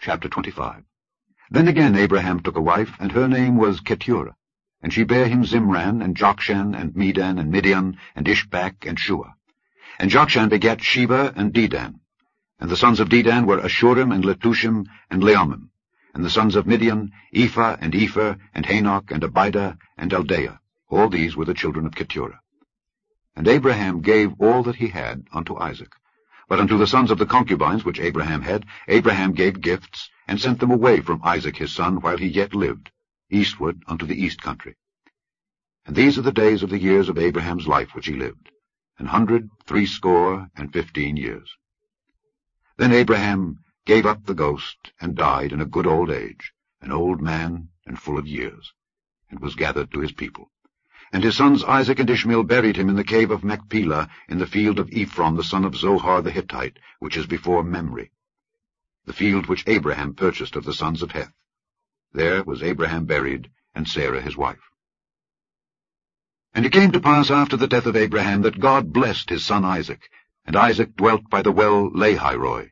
Chapter 25. Then again Abraham took a wife, and her name was Keturah. And she bare him Zimran, and Jokshan, and Medan, and Midian, and Ishbak, and Shua. And Jokshan begat Sheba and Dedan. And the sons of Dedan were Ashurim, and Letushim, and Leammim. And the sons of Midian, Ephah, and Epher, and Hanok, and Abidah, and Eldaah. All these were the children of Keturah. And Abraham gave all that he had unto Isaac. But unto the sons of the concubines which Abraham had, Abraham gave gifts, and sent them away from Isaac his son while he yet lived, eastward unto the east country. And these are the days of the years of Abraham's life which he lived, 160 years. Then Abraham gave up the ghost, and died in a good old age, an old man and full of years, and was gathered to his people. And his sons Isaac and Ishmael buried him in the cave of Machpelah, in the field of Ephron the son of Zohar the Hittite, which is before Mamre, the field which Abraham purchased of the sons of Heth. There was Abraham buried, and Sarah his wife. And it came to pass after the death of Abraham that God blessed his son Isaac, and Isaac dwelt by the well Lahairoi.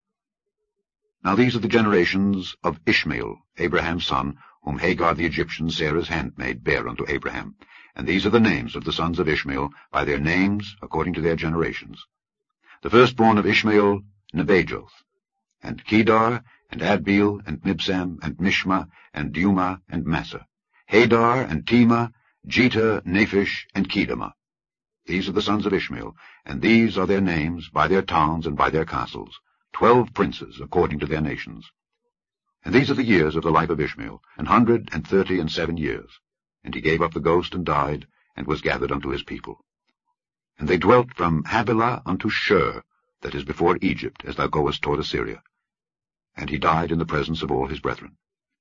Now these are the generations of Ishmael, Abraham's son, whom Hagar the Egyptian, Sarah's handmaid, bare unto Abraham. And these are the names of the sons of Ishmael, by their names, according to their generations. The firstborn of Ishmael, Nebajoth, and Kedar, and Adbeel, and Mibsam, and Mishma, and Dumah, and Massa, Hadar, and Tema, Jether, Naphish, and Kedemah. These are the sons of Ishmael, and these are their names, by their towns and by their castles, 12 princes, according to their nations. And these are the years of the life of Ishmael, 137 years. And he gave up the ghost, and died, and was gathered unto his people. And they dwelt from Havilah unto Shur, that is before Egypt, as thou goest toward Assyria. And he died in the presence of all his brethren.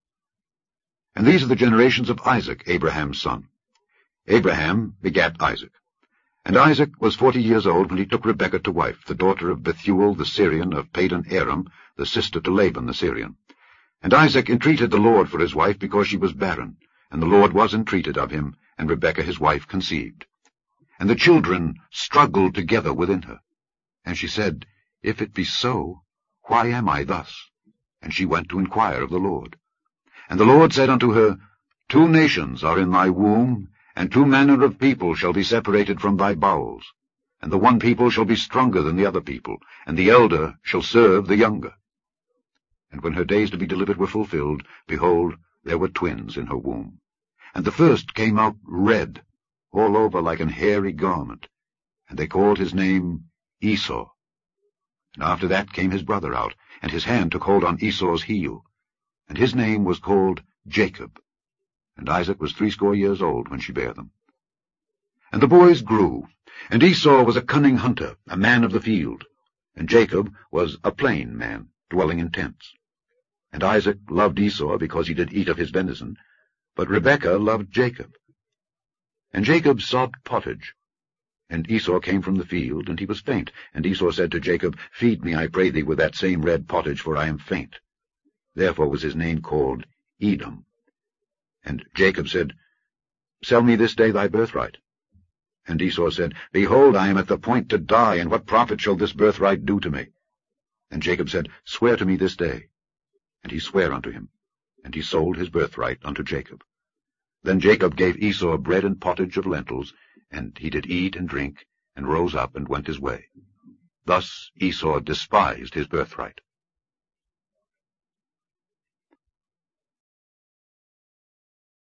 And these are the generations of Isaac, Abraham's son. Abraham begat Isaac. And Isaac was 40 years old when he took Rebekah to wife, the daughter of Bethuel the Syrian of Padan Aram, the sister to Laban the Syrian. And Isaac entreated the Lord for his wife, because she was barren. And the Lord was entreated of him, and Rebekah his wife conceived. And the children struggled together within her. And she said, If it be so, why am I thus? And she went to inquire of the Lord. And the Lord said unto her, 2 nations are in thy womb, and 2 manner of people shall be separated from thy bowels. And the one people shall be stronger than the other people, and the elder shall serve the younger. And when her days to be delivered were fulfilled, behold, there were twins in her womb. And the first came out red, all over like an hairy garment, and they called his name Esau. And after that came his brother out, and his hand took hold on Esau's heel, and his name was called Jacob. And Isaac was 80 years old when she bare them. And the boys grew, and Esau was a cunning hunter, a man of the field, and Jacob was a plain man, dwelling in tents. And Isaac loved Esau, because he did eat of his venison, but Rebekah loved Jacob. And Jacob sought pottage. And Esau came from the field, and he was faint. And Esau said to Jacob, Feed me, I pray thee, with that same red pottage, for I am faint. Therefore was his name called Edom. And Jacob said, Sell me this day thy birthright. And Esau said, Behold, I am at the point to die, and what profit shall this birthright do to me? And Jacob said, Swear to me this day. And he sware unto him, and he sold his birthright unto Jacob. Then Jacob gave Esau bread and pottage of lentils, and he did eat and drink, and rose up and went his way. Thus Esau despised his birthright.